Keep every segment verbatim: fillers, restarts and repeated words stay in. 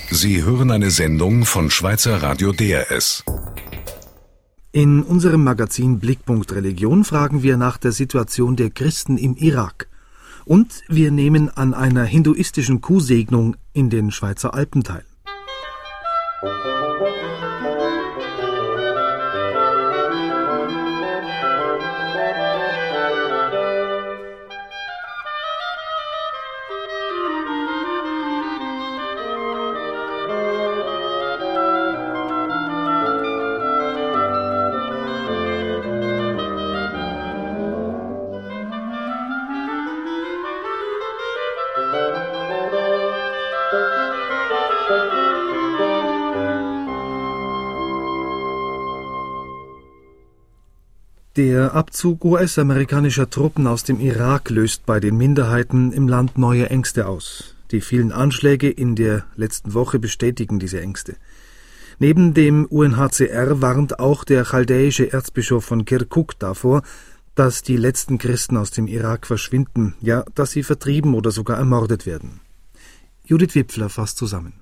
Sie hören eine Sendung von Schweizer Radio D R S. In unserem Magazin Blickpunkt Religion fragen wir nach der Situation der Christen im Irak. Und wir nehmen an einer hinduistischen Kuhsegnung in den Schweizer Alpen teil. Der Abzug U S-amerikanischer Truppen aus dem Irak löst bei den Minderheiten im Land neue Ängste aus. Die vielen Anschläge in der letzten Woche bestätigen diese Ängste. Neben dem U N H C R warnt auch der chaldäische Erzbischof von Kirkuk davor, dass die letzten Christen aus dem Irak verschwinden, ja, dass sie vertrieben oder sogar ermordet werden. Judith Wipfler fasst zusammen.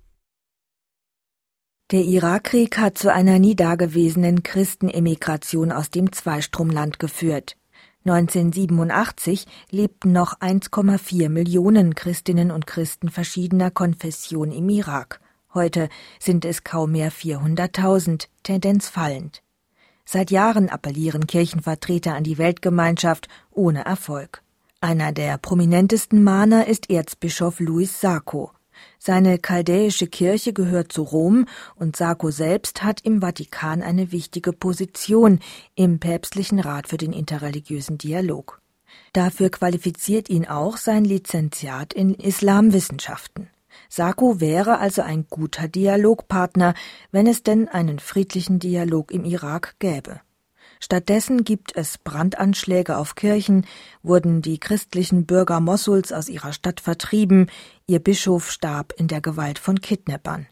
Der Irakkrieg hat zu einer nie dagewesenen Christenemigration aus dem Zweistromland geführt. neunzehnhundertsiebenundachtzig lebten noch eins Komma vier Millionen Christinnen und Christen verschiedener Konfession im Irak. Heute sind es kaum mehr vierhunderttausend, Tendenz fallend. Seit Jahren appellieren Kirchenvertreter an die Weltgemeinschaft, ohne Erfolg. Einer der prominentesten Mahner ist Erzbischof Louis Sako. Seine chaldäische Kirche gehört zu Rom und Sako selbst hat im Vatikan eine wichtige Position im päpstlichen Rat für den interreligiösen Dialog. Dafür qualifiziert ihn auch sein Lizenziat in Islamwissenschaften. Sako wäre also ein guter Dialogpartner, wenn es denn einen friedlichen Dialog im Irak gäbe. Stattdessen gibt es Brandanschläge auf Kirchen, wurden die christlichen Bürger Mossuls aus ihrer Stadt vertrieben, ihr Bischof starb in der Gewalt von Kidnappern.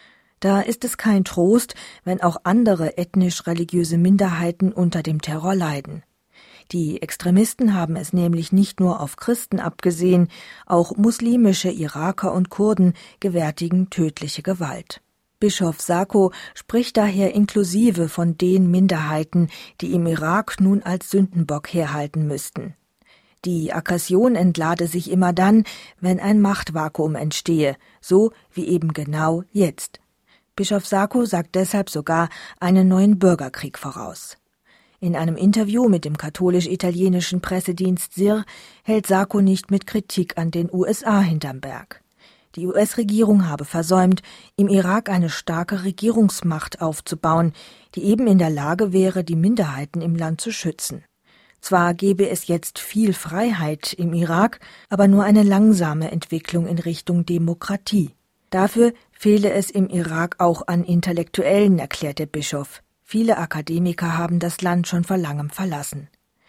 Da ist es kein Trost, wenn auch andere ethnisch-religiöse Minderheiten unter dem Terror leiden. Die Extremisten haben es nämlich nicht nur auf Christen abgesehen, auch muslimische Iraker und Kurden gewärtigen tödliche Gewalt. Bischof Sako spricht daher inklusive von den Minderheiten, die im Irak nun als Sündenbock herhalten müssten. Die Aggression entlade sich immer dann, wenn ein Machtvakuum entstehe, so wie eben genau jetzt. Bischof Sako sagt deshalb sogar einen neuen Bürgerkrieg voraus. In einem Interview mit dem katholisch-italienischen Pressedienst S I R hält Sako nicht mit Kritik an den U S A hinterm Berg. Die U S-Regierung habe versäumt, im Irak eine starke Regierungsmacht aufzubauen, die eben in der Lage wäre, die Minderheiten im Land zu schützen. Zwar gäbe es jetzt viel Freiheit im Irak, aber nur eine langsame Entwicklung in Richtung Demokratie. Dafür fehle es im Irak auch an Intellektuellen, erklärt der Bischof. Viele Akademiker haben das Land schon vor langem verlassen.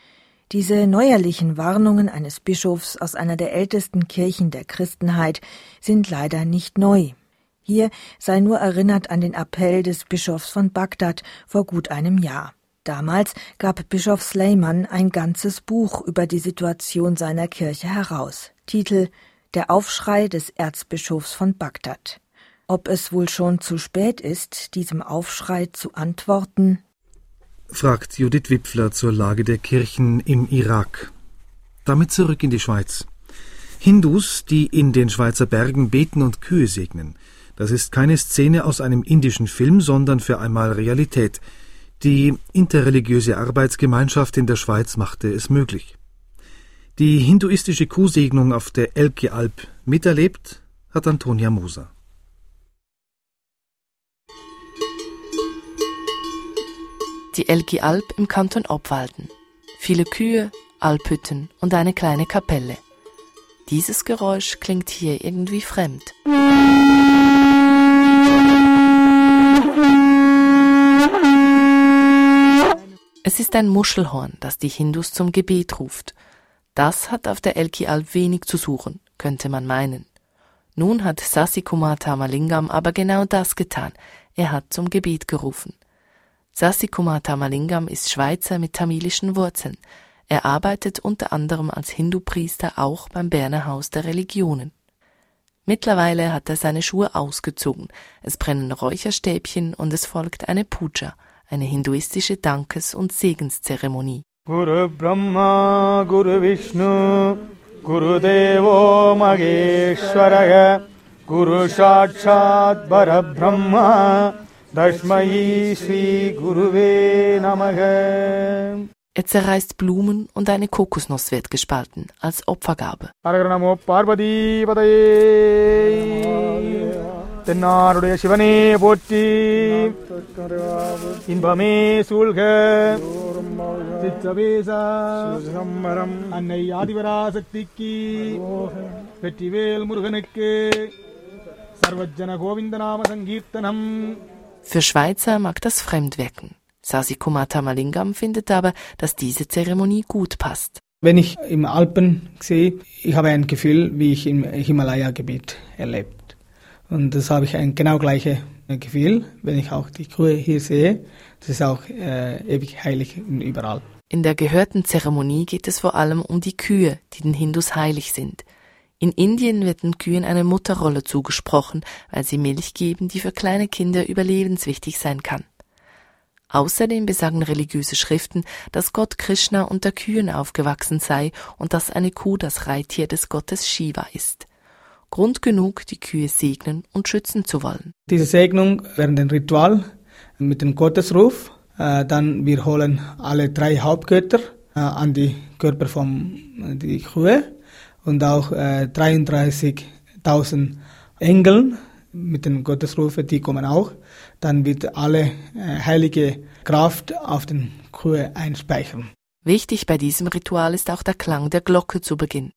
Diese neuerlichen Warnungen eines Bischofs aus einer der ältesten Kirchen der Christenheit sind leider nicht neu. Hier sei nur erinnert an den Appell des Bischofs von Bagdad vor gut einem Jahr. Damals gab Bischof Sleiman ein ganzes Buch über die Situation seiner Kirche heraus. Titel: Der Aufschrei des Erzbischofs von Bagdad. Ob es wohl schon zu spät ist, diesem Aufschrei zu antworten? Fragt Judith Wipfler zur Lage der Kirchen im Irak. Damit zurück in die Schweiz. Hindus, die in den Schweizer Bergen beten und Kühe segnen. Das ist keine Szene aus einem indischen Film, sondern für einmal Realität. Die interreligiöse Arbeitsgemeinschaft in der Schweiz machte es möglich. Die hinduistische Kuhsegnung auf der Elki-Alp miterlebt hat Antonia Moser. Die Elki-Alp im Kanton Obwalden. Viele Kühe, Alphütten und eine kleine Kapelle. Dieses Geräusch klingt hier irgendwie fremd. Es ist ein Muschelhorn, das die Hindus zum Gebet ruft. Das hat auf der Elki-Alp wenig zu suchen, könnte man meinen. Nun hat Sasikumar Thamalingam aber genau das getan. Er hat zum Gebet gerufen. Sasikumar Thamalingam ist Schweizer mit tamilischen Wurzeln. Er arbeitet unter anderem als Hindu-Priester auch beim Berner Haus der Religionen. Mittlerweile hat er seine Schuhe ausgezogen, es brennen Räucherstäbchen und es folgt eine Puja, eine hinduistische Dankes- und Segenszeremonie. Guru Brahma, Guru Vishnu, Guru Devo Maheshwaraya, Guru Sakshat Parabrahma, Tasmai Sri Guruve Namaha. Er zerreißt Blumen und eine Kokosnuss wird gespalten, als Opfergabe. Namo Parvati Padaye, Tennarude Shivane Potti, Inbame Sulga, Chittavesa, Annai Adivarasaktikki, Vettivel Muruganekke, Sarvajjana Govindanama Sankirtanam. Für Schweizer mag das fremd wirken. Sasikumar Tamalingam findet aber, dass diese Zeremonie gut passt. Wenn ich im Alpen sehe, ich habe ein Gefühl, wie ich im Himalaya-Gebiet erlebt. Und das habe ich ein genau gleiches Gefühl, wenn ich auch die Kühe hier sehe. Das ist auch äh, ewig heilig überall. In der gehörten Zeremonie geht es vor allem um die Kühe, die den Hindus heilig sind. In Indien wird den Kühen eine Mutterrolle zugesprochen, weil sie Milch geben, die für kleine Kinder überlebenswichtig sein kann. Außerdem besagen religiöse Schriften, dass Gott Krishna unter Kühen aufgewachsen sei und dass eine Kuh das Reittier des Gottes Shiva ist. Grund genug, die Kühe segnen und schützen zu wollen. Diese Segnung während dem Ritual mit dem Gottesruf, äh, dann wir holen alle drei Hauptgötter äh, an die Körper von die Kühe und auch äh, dreiunddreißigtausend Engeln mit den Gottesrufen, die kommen auch. Dann wird alle äh, heilige Kraft auf den Kühe einspeichern. Wichtig bei diesem Ritual ist auch der Klang der Glocke zu Beginn.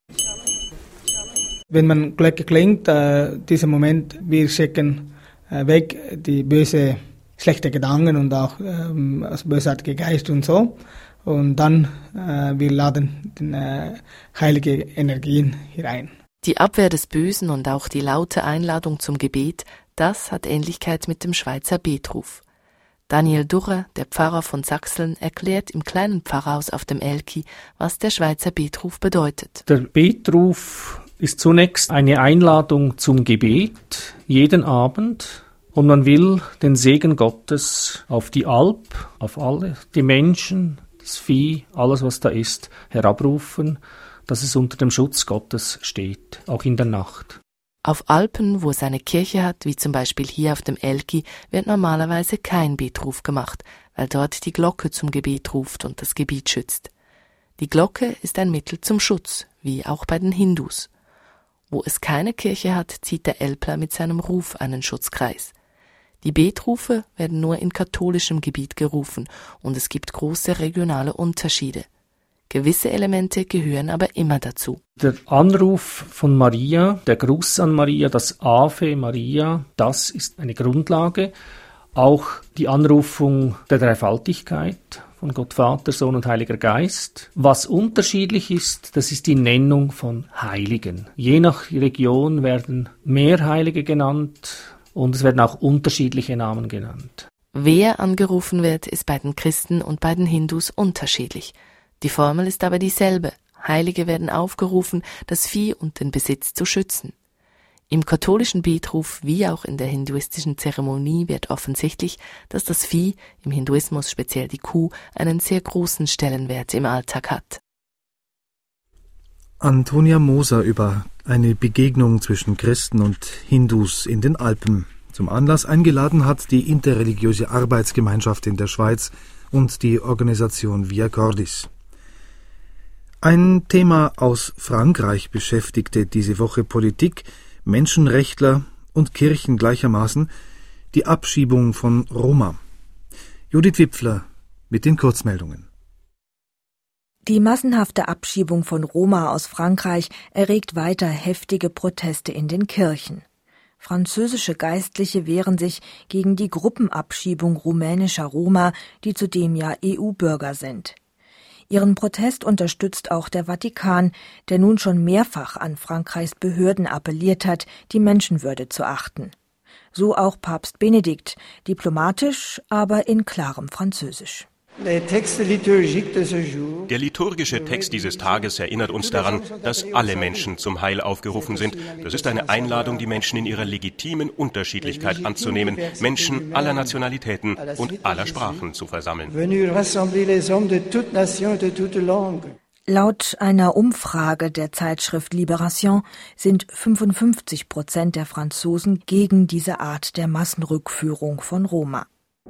Wenn man Glocke klingt, äh, dieser Moment, wir schicken äh, weg die böse, schlechte Gedanken und auch ähm, das bösartige Geist und so. Und dann äh, wir laden die äh, heilige Energien hinein. Die Abwehr des Bösen und auch die laute Einladung zum Gebet, das hat Ähnlichkeit mit dem Schweizer Betruf. Daniel Durrer, der Pfarrer von Sachseln, erklärt im kleinen Pfarrhaus auf dem Elki, was der Schweizer Betruf bedeutet. Der Betruf ist zunächst eine Einladung zum Gebet, jeden Abend. Und man will den Segen Gottes auf die Alp, auf alle, die Menschen, das Vieh, alles was da ist, herabrufen, dass es unter dem Schutz Gottes steht, auch in der Nacht. Auf Alpen, wo es eine Kirche hat, wie zum Beispiel hier auf dem Elki, wird normalerweise kein Betruf gemacht, weil dort die Glocke zum Gebet ruft und das Gebiet schützt. Die Glocke ist ein Mittel zum Schutz, wie auch bei den Hindus. Wo es keine Kirche hat, zieht der Älpler mit seinem Ruf einen Schutzkreis. Die Betrufe werden nur in katholischem Gebiet gerufen und es gibt große regionale Unterschiede. Gewisse Elemente gehören aber immer dazu. Der Anruf von Maria, der Gruß an Maria, das Ave Maria, das ist eine Grundlage. Auch die Anrufung der Dreifaltigkeit von Gott Vater, Sohn und Heiliger Geist. Was unterschiedlich ist, das ist die Nennung von Heiligen. Je nach Region werden mehr Heilige genannt und es werden auch unterschiedliche Namen genannt. Wer angerufen wird, ist bei den Christen und bei den Hindus unterschiedlich. Die Formel ist aber dieselbe. Heilige werden aufgerufen, das Vieh und den Besitz zu schützen. Im katholischen Betruf wie auch in der hinduistischen Zeremonie wird offensichtlich, dass das Vieh, im Hinduismus speziell die Kuh, einen sehr großen Stellenwert im Alltag hat. Antonia Moser über eine Begegnung zwischen Christen und Hindus in den Alpen zum Anlass eingeladen hat die interreligiöse Arbeitsgemeinschaft in der Schweiz und die Organisation Via Cordis. Ein Thema aus Frankreich beschäftigte diese Woche Politik, Menschenrechtler und Kirchen gleichermaßen, die Abschiebung von Roma. Judith Wipfler mit den Kurzmeldungen. Die massenhafte Abschiebung von Roma aus Frankreich erregt weiter heftige Proteste in den Kirchen. Französische Geistliche wehren sich gegen die Gruppenabschiebung rumänischer Roma, die zudem ja E U-Bürger sind. Ihren Protest unterstützt auch der Vatikan, der nun schon mehrfach an Frankreichs Behörden appelliert hat, die Menschenwürde zu achten. So auch Papst Benedikt, diplomatisch, aber in klarem Französisch. Der liturgische Text dieses Tages erinnert uns daran, dass alle Menschen zum Heil aufgerufen sind. Das ist eine Einladung, die Menschen in ihrer legitimen Unterschiedlichkeit anzunehmen, Menschen aller Nationalitäten und aller Sprachen zu versammeln. Laut einer Umfrage der Zeitschrift Libération sind fünfundfünfzig Prozent der Franzosen gegen diese Art der Massenrückführung von Roma.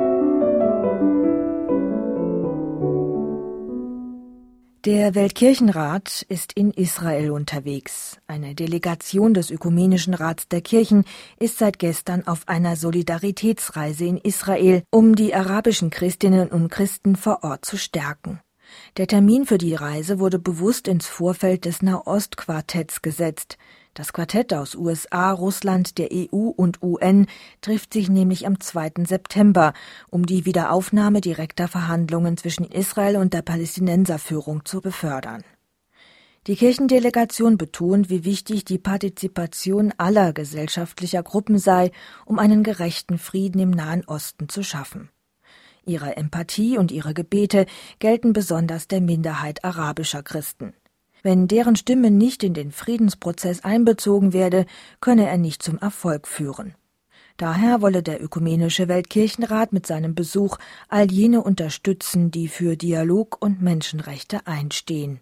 Der Weltkirchenrat ist in Israel unterwegs. Eine Delegation des Ökumenischen Rats der Kirchen ist seit gestern auf einer Solidaritätsreise in Israel, um die arabischen Christinnen und Christen vor Ort zu stärken. Der Termin für die Reise wurde bewusst ins Vorfeld des Nahost-Quartetts gesetzt. Das Quartett aus U S A, Russland, der E U und U N trifft sich nämlich am zweiten September, um die Wiederaufnahme direkter Verhandlungen zwischen Israel und der Palästinenserführung zu befördern. Die Kirchendelegation betont, wie wichtig die Partizipation aller gesellschaftlicher Gruppen sei, um einen gerechten Frieden im Nahen Osten zu schaffen. Ihre Empathie und ihre Gebete gelten besonders der Minderheit arabischer Christen. Wenn deren Stimme nicht in den Friedensprozess einbezogen werde, könne er nicht zum Erfolg führen. Daher wolle der Ökumenische Weltkirchenrat mit seinem Besuch all jene unterstützen, die für Dialog und Menschenrechte einstehen.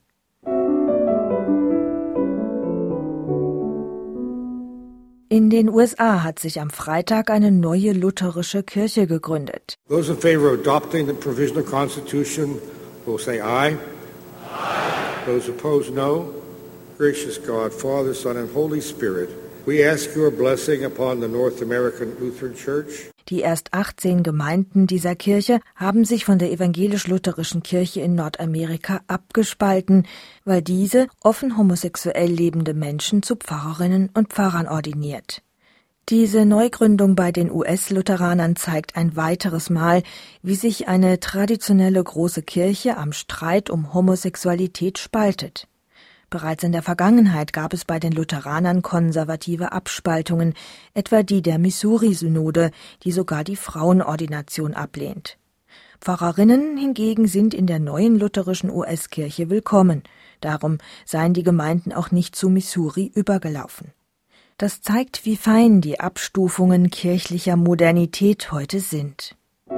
In den U S A hat sich am Freitag eine neue lutherische Kirche gegründet. Those in favor of adopting the provisional constitution will say aye. Those opposed, no. Gracious God, Father, Son, and Holy Spirit, we ask your blessing upon the North American Lutheran Church. Die erst achtzehn Gemeinden dieser Kirche haben sich von der evangelisch-lutherischen Kirche in Nordamerika abgespalten, weil diese offen homosexuell lebende Menschen zu Pfarrerinnen und Pfarrern ordiniert. Diese Neugründung bei den U S-Lutheranern zeigt ein weiteres Mal, wie sich eine traditionelle große Kirche am Streit um Homosexualität spaltet. Bereits in der Vergangenheit gab es bei den Lutheranern konservative Abspaltungen, etwa die der Missouri-Synode, die sogar die Frauenordination ablehnt. Pfarrerinnen hingegen sind in der neuen lutherischen U S-Kirche willkommen. Darum seien die Gemeinden auch nicht zu Missouri übergelaufen. Das zeigt, wie fein die Abstufungen kirchlicher Modernität heute sind.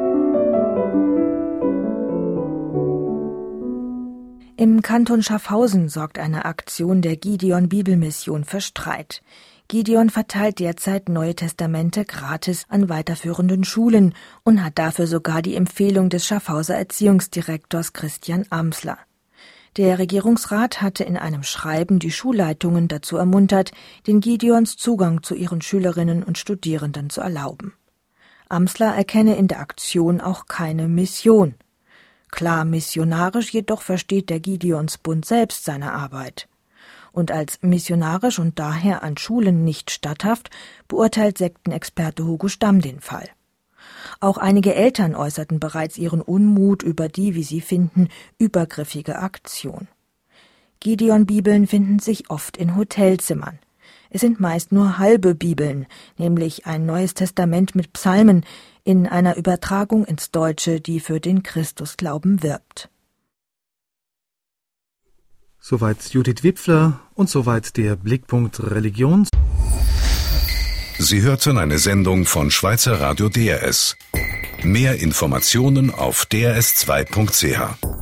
Im Kanton Schaffhausen sorgt eine Aktion der Gideon Bibelmission für Streit. Gideon verteilt derzeit Neue Testamente gratis an weiterführenden Schulen und hat dafür sogar die Empfehlung des Schaffhauser Erziehungsdirektors Christian Amsler. Der Regierungsrat hatte in einem Schreiben die Schulleitungen dazu ermuntert, den Gideons Zugang zu ihren Schülerinnen und Studierenden zu erlauben. Amsler erkenne in der Aktion auch keine Mission. Klar missionarisch jedoch versteht der Gideonsbund selbst seine Arbeit. Und als missionarisch und daher an Schulen nicht statthaft, beurteilt Sektenexperte Hugo Stamm den Fall. Auch einige Eltern äußerten bereits ihren Unmut über die, wie sie finden, übergriffige Aktion. Gideon-Bibeln finden sich oft in Hotelzimmern. Es sind meist nur halbe Bibeln, nämlich ein Neues Testament mit Psalmen, in einer Übertragung ins Deutsche, die für den Christusglauben wirbt. Soweit Judith Wipfler und soweit der Blickpunkt Religion. Sie hörten eine Sendung von Schweizer Radio D R S. Mehr Informationen auf d r s zwei punkt c h.